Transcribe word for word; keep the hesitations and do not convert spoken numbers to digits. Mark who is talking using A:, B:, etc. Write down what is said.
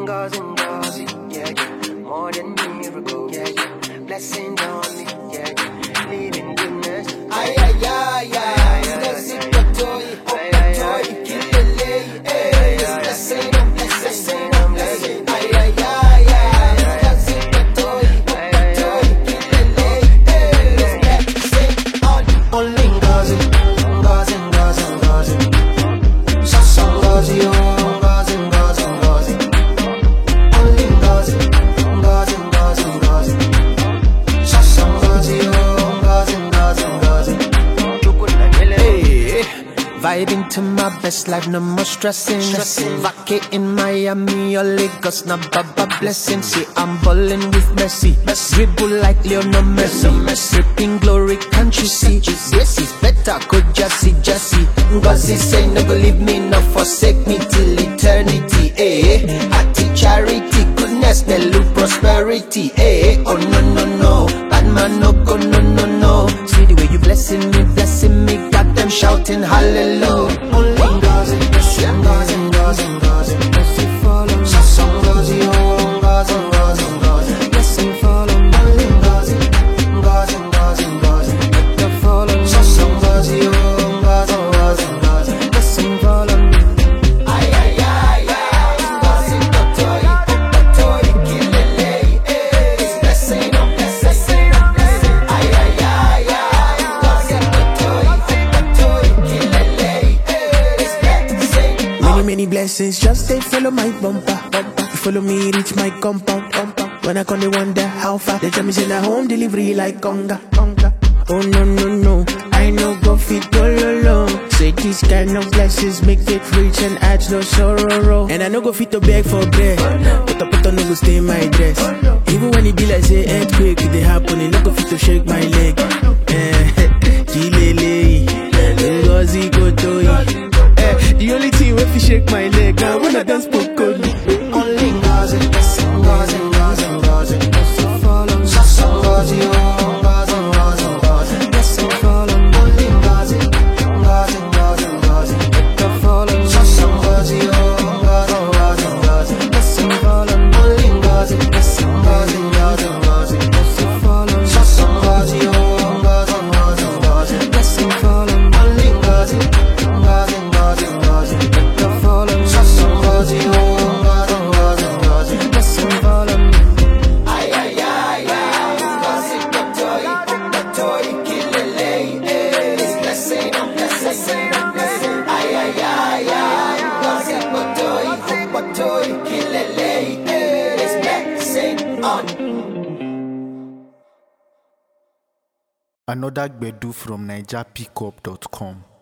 A: Ngozi, Ngozi, yeah, yeah. More than miracle, yeah, yeah. Blessing on me, yeah, yeah. Living goodness.
B: Ay, ay, ay, ay. Ngozi, Patoy, Patoy, Kilele, eh. This blessing, I'm blessing, I'm blessing. Ay, ay, ay, ay. Ngozi, Patoy, Patoy, Kilele, eh. This blessing on
A: Only Ngozi, Ngozi, Ngozi, Ngozi. Sasa Ngozi, oh. Ngozi, Ngozi, Ngozi. Only Ngozi, Ngozi, Ngozi, Ngozi. Sasa Ngozi, oh. Ngozi, Ngozi, Ngozi. Hey, vibing to my best life, no more stressing. stressing. Vacay in Miami or Lagos, now Baba blessing. See, I'm ballin' with Messi. Messi. Dribble like Lionel Messi. Messi. Ripping glory, can't you see? Yes, it's better, could just see, just see. Ngozi say, no go leave me, no forsake me till eternity. Eh, I teach charity, goodness, they look prosperity. Eh, oh no, no, no. Bad man, no go, no, no, no. See the way you blessing me, blessing me. Got them shouting hallelujah. Only Ngozi, Ngozi, Ngozi, Ngozi. Blessing follow, Sasa Ngozi, oh, Ngozi, Ngozi, Ngozi. Blessing follow, only Ngozi, Ngozi, Ngozi, Ngozi. Better follow, Sasa Ngozi, oh, Ngozi, Ngozi, Ngozi. Blessing follow me.
B: ay, ay, ay, ay. Ngozi, Patoy, Patoy, Kilele, eh. This blessing, I'm blessing, I'm blessing. Ay, ay, ay, ay. Ngozi, Patoy, Patoy, Kilele, eh. This blessing
C: Many, many blessings, just they follow my bumper. bumper. You follow me, reach my compound. compound. When I come, they wonder how far. They tell me, say, na home delivery like conga. conga. Oh, no, no, no. I know go fit all alone. Say these kind of blessings make it rich and adds no sorrow. And I know go fit to beg for bread. But I put on no go stay in my dress. Even when it be like, say, earthquake, it dey happen. It no go fit to shake my leg. Eh, Kilele, Ngozi, Patoy. Eh, the only thing wey fit shake my leg now when I dance Pokoni.
A: Only Ngozi, Ngozi, Ngozi, Ngozi. Blessing follow, Sasa Ngozi, oh, Ngozi, Ngozi, Ngozi. Blessing follow, only Ngozi, Ngozi, Ngozi, Ngozi. Better follow, Sasa Ngozi, oh, Ngozi, Ngozi, Ngozi. Blessing follow, only Ngozi, Ngozi, Ngozi, Ngozi. Blessing follow, Sasa Ngozi, oh, Ngozi, Ngozi, Ngozi. Blessing follow, only Ngozi, Ngozi, Ngozi, Ngozi. Better follow, Sasa Ngozi, oh, Ngozi, Ngozi, Ngozi. Blessing follow me.
B: ay, ay, ay, ay. Ngozi, Patoy, Patoy, Kilele, eh. This blessing, I'm blessing, I'm blessing. Ay, ay, ay, ay. Ngozi, Patoy, Patoy, Kilele, eh. This blessing on.
D: Another Gbedu from Niger Pickup dot com.